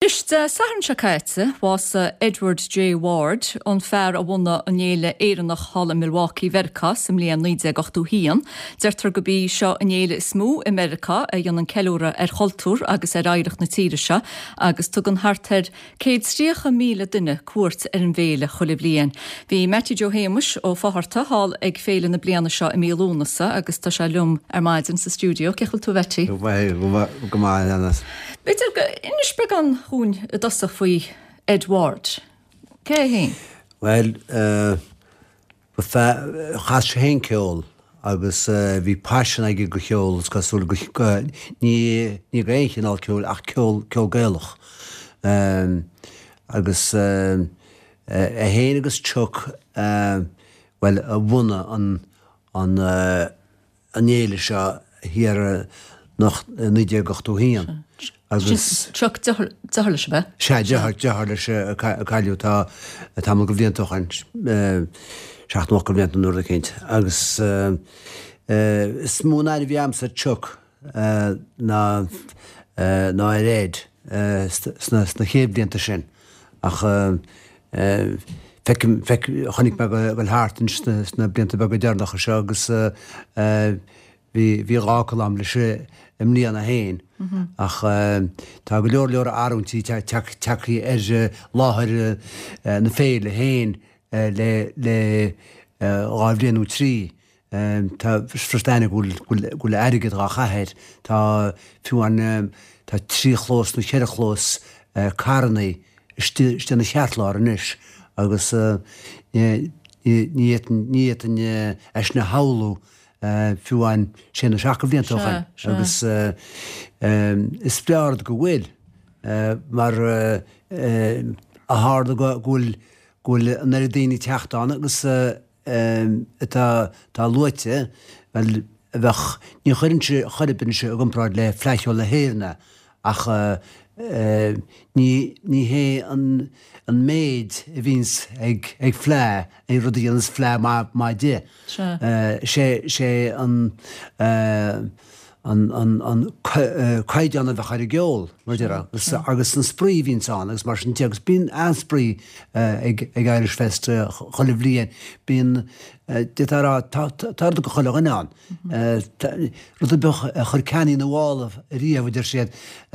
Is de Saran Shakaitse was Edward J. Ward an fear a bhna an éile éireannach Hall Milwaukee Verca sem líon 19 hían. Deirtar go bhí seo an éile smú America a dhéanann ceiliúra choultúr agus éireach na tíiriise agus tugann hartar 130,000 duine cuairt an bhéile chuile bliain. Bhí Matthew Joe Hamish ó Fáthirtha hall ag féile na bliana seo i mílúnasa agus tá sé lum maidin sa stúdio. Ceichil tú bheití? Go maith anas. Beidir inis began hún a dasach faoi Edward. Cé hén? Well, chas sé hén ceol agus bhí passion ag go cheol gasúil ní réichin á ceol ach ceol gaelach. Agus a hén agus tuc well a bhuna an éile seo hir nach 19 hían. Agus Chuck dahar leis bheith? sé dehar leis a caiiliú tá go bhblionantachain 16 go bblianta nuair a cinint. Agus smúnaid bhí amsa tuc ná réid sna chéad blianta sin ach chonig me go hátain sna blianta be go dearnach seo agus bhí rácail am leis imlíon a héin. Ach tá go leor áúntí teachí láthir na féile héin le ráibblianú trí. Tá frusteine gúil airigad rá chahéid tá fiúan tá trí chlós nó chead chlós carnaí istena cheartláir inis agus níiad na haulú fiúin sin na 16 blianta agus is pleard go bhfuil mar a háda gúil an ar daoine teachtána agus tá luite bheith ní chuirinse choiripinse a gomráid le fleiceol le héirne ach ní hé an méid a bhís ag flé é rudí an flé má dé. sé an caiideanna bheith chuir geol mar deire agus an sprí hín agus mar sin teagus bín an sprí ag Irish Fest cholah bliain bín tar go chola an rud bech chur ceanní na bhálah riamh idir siad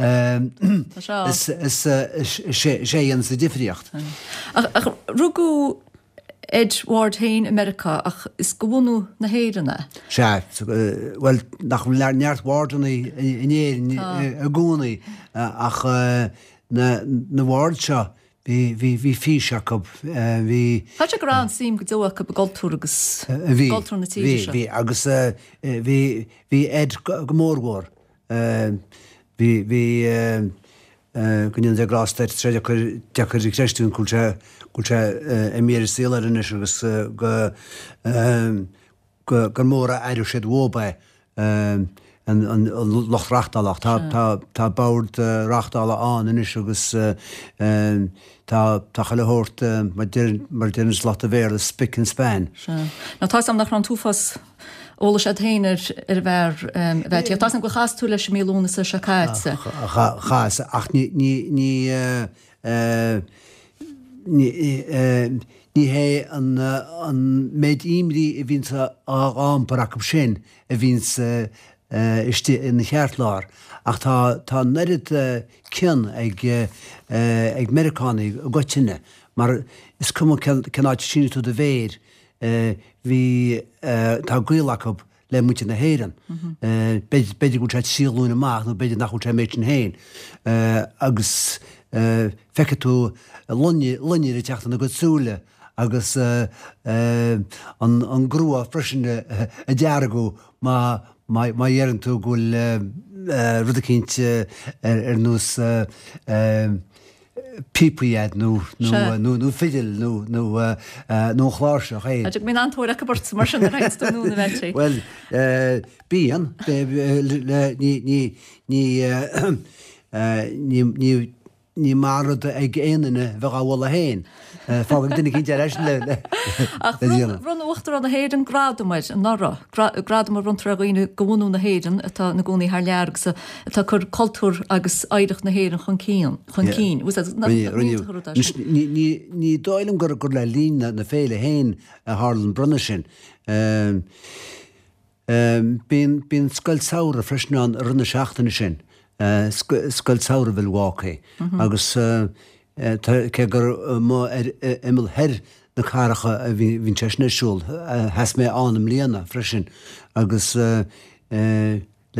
sé an sa difriocht. Rugú Edward Hain America ach is go bhunú na héireanna? Well nach neart Wardanna in éireann a gúnaí ach na Ward seo hí físeach hí... Tá sé go rán sim go dúach go galtúr agus galtúr na tíire Bhí agus bhí Ed go mórhór. Bhí gníon de grásteid treidir dechar i creistún cúilte émíir sílar inis agus go móra éidir siad mhóba an loch rachtalach. Tá bord rachtála an inis agus tá chailehort mar déann slot a bhéir le spic and span. Na tá sam nach ran túfas óla sé héanaar bheith tá go chas tú leis mílúna sa Shakaitse. Chas ach ní hé an méid imrí a bhín an paracham sin a bhín in na cheartláir ach tá nerid cin ag Americaní goitiine mar is cum cenáid sinú tú de bhéir hí tá gcuilachab le muite na héireann. Beidir go tréid sílún amach nó beidir nach go méid sin héin agus feice tú lunne teachta na go súile agus an grúa freisin a dearagú má dhéann tú gúil rudacínt ar nús pípiad nó fidil nó chláirse ché. Ag mí antóir a bort mar sin réitú núna bhaintí. Well, bíon ní ní marad ag éanaine bheit bhla héin. Fá duine cin leis le run uachtar an na héan gradúid an nara. Gradam run traghine gohúnú na héan atá na gúnaí haar leargsa tá chur cultúr agus aideach na héan chun cín. Ní dáilm gur le lína na féle héin a Harlan brunne sin. Bín scoil saoire freisin runna seachtainna sin. Scoil saoire bhfuil bhácaí. Agus ce gur imil heir na cáracha a bhín teisnesúil heas mé anam líana freisin agus le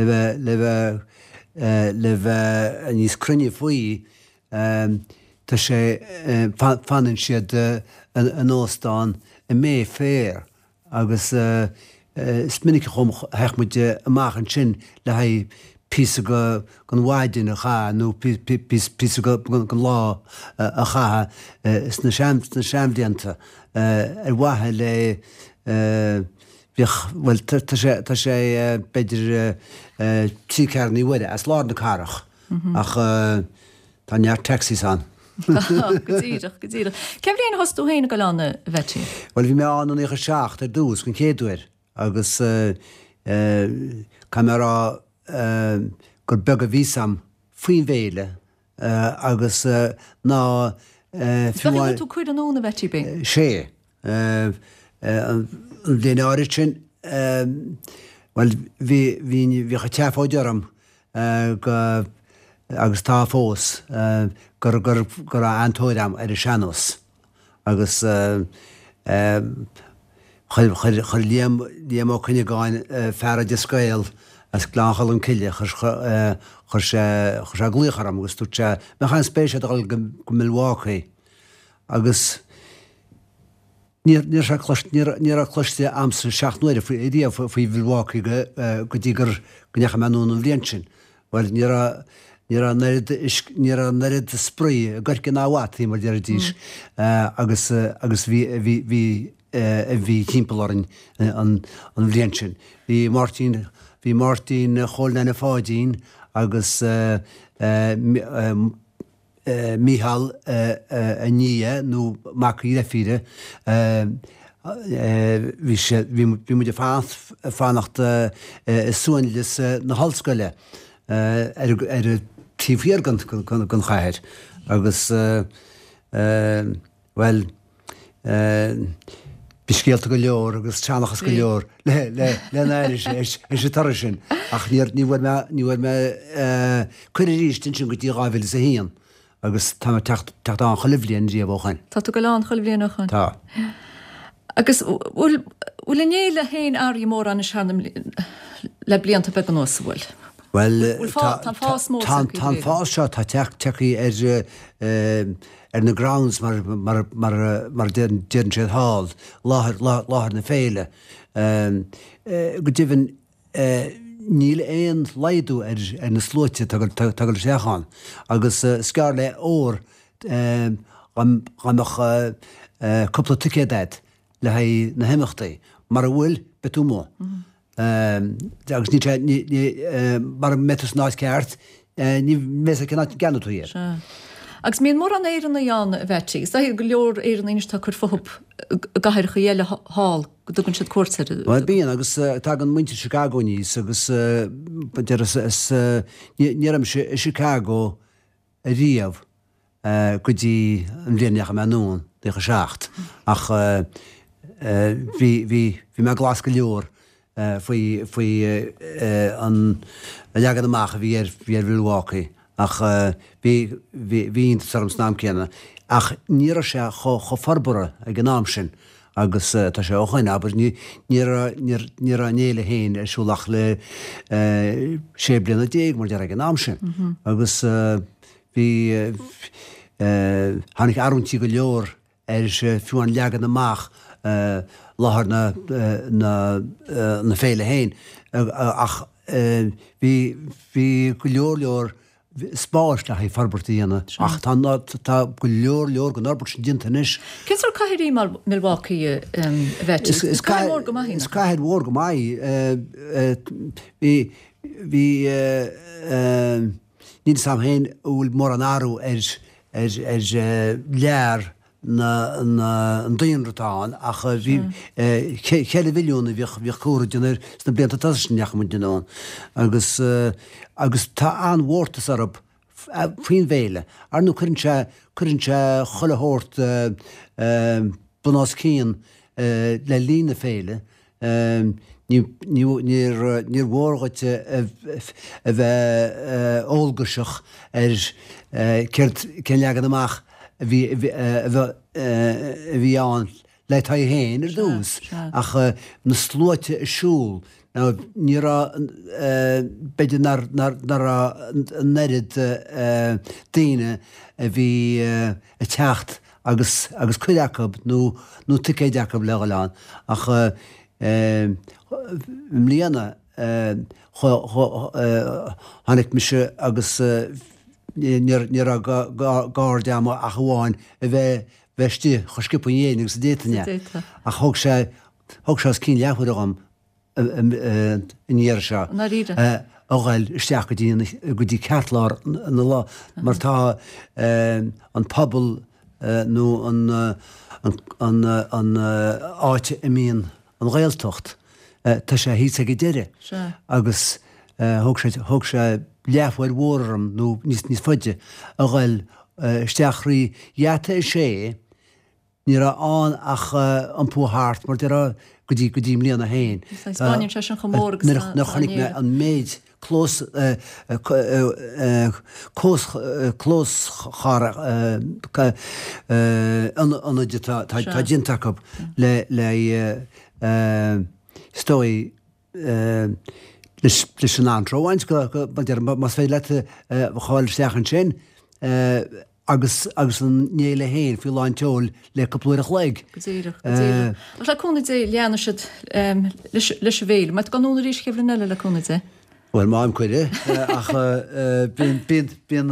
bheith níos crunne faoí tá sé fanan siad an óstáin i mé fér agus minic chum heachmuide amachchan sin le haid písa go gan bhaidin a cha nó písa go gan lá a cha is na seamdíanta bhathe le bhfuil tá sé beidir tícearní bhuiide as lá na carach ach tá near taxis an. Godíireach. Ceim léon hosú héna go lána bheití? Well, bhí mé an éige seach ar dús gon chéadúir agus camera gur beg a vísam faoin bhéile agus ná tú chuid an óna bheití be? sé déine áiri sin well bhí a teafáidearm agus tá fós gur antóidam ar a seanos agus chuir líam chuine gáin fearra de scail as gláchal an ciile chur sé glúcharam agus túte me chain spéise go millháchaí agus ní a chluiste amsa seaachnuire faoi idí faoi bhilháchaí go dtí gur gnecha menún an bhlion sin, bhil ní a nerid sprí gur cin áhhaí mar dear díis agus bhí timpplarin an bhlion sin. Bhí Martin Cholna fádín agus Míhall a níe nó mací fíre bhí muidir fánacht suúinlis na hallscoile ar tíhíar gan chair agus well biscéalta go leor agus teannachas go leor le éiris is sé tar sin ach ní bhfuil me chuir rístin sin go dtí gáhfuil a híon agus tá techt an cholimhlíonn dí bhchain. Tá tú go lán cholimhlíonachchan? Tá. Agus bhfuil néile héin airí mór an seanam le blianta be an osahfuil? Well, tá fás mó tá fás seo tá techaí ar na grounds mar déan siad hall láthir na féile. Go dtíhann níl éon leidú ar na slóite tugur seachán, agus scar le ór ganach coppla tucéad le haid na himimeachtaí, mar a bhfuil betú mó. Agus ní mar metas náid ceart ní mé cinná ganú hir. Agus míon mór an éan na dhean bheití, Is go leor éan inistá chur fóthb gaiir chu dhéile hall go dúgann siad cuairteir. Well, bíon agus tá an muinte Chicago níos agus níarm Chicago a riamh go dtí an bhíonneach menún de go seacht ach bhí me glas go leor faoi an leagad amach a bhí ar bhilhácaí ach bhíon sarm snáam céanna ach níra sé cho farbara a gnáam sin agus tá sé óchain aber ní a néile héin siúlach le sé blianana déag mar dear a gnáam sin agus bhí hánig arúntí go leor ar fiúan leagad amach láthar na féile héin ach bhí go leor spáis le haid farbartaíanana ach tá go leor go nárbert sin dintanis. Cins ar caiirí Milwaukee bheití? Is caiid mór go maithí? Is caiid mór go maithí. Bhí ní sam héin bhfuil mór an áú ar lear na daonratáin ach bhí cheile bhiliúna bhí cuaireanna na blianta tasneach mu denán agus tá anhórtas arab faoin bhéile ar nó chuann se cholathirt bunás cían le lína féile níor mhórgaite a bheith óilgaseach cén leagad amach bhí an le tá héin dús ach na slóite siúil ní beidir nar nerid daine a bhí a techt agus chuideachab nó tucéideachab leáán ach mlíana tháinig me se agus ní a gáirdeama a chuháin a bheith bheitstí choscipa dhéananig sa détaine a thug sé cín lehuiir am iníar se áil isteach go dtí ceartláir na lá mar tá an pobl nó an áite imíon an réaltocht tá sé hí go deire agus thug sé leafhfuil mhórm nó níos foiide a ghil isteachraí dheata sé ní an ach an púthart mar de go dtí mlíana héin. nach chunig me an méid clós tá dintaach le stoi leis an antróhaint go mas fé lete cháil steachan sin agus an néile héin fi láin teol le goplúireach leig. le cúna dé leanana siad leis bhéil, me ganúna ríéis cefrin eile le cúna dé? Well máim chuide ach bíon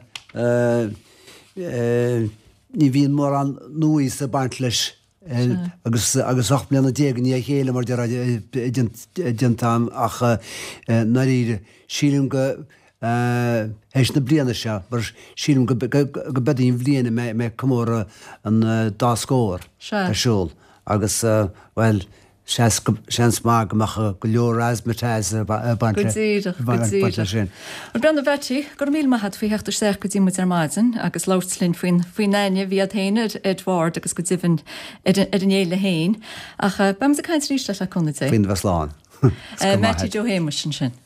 ní bhíon mór an nuí sa baint leis agus 8 bliana déag ní chéile mar dintam ach naíre sílim go héis na bliana se mar sílim go bedíon bbliana me cumóra an dáscóir asúil agus well seans má gomacha go leor asmatéis sin. Brenda bhetí gur mí maithe fao heachtar seach go dtímu ar maidin agus láirtlinn faoin naine bhí héine Edward agus go ddíhann ar an éile héin ach bam a caiint ríiste le chuna. Fin bheits láin. Metí Jo Héimesin sin.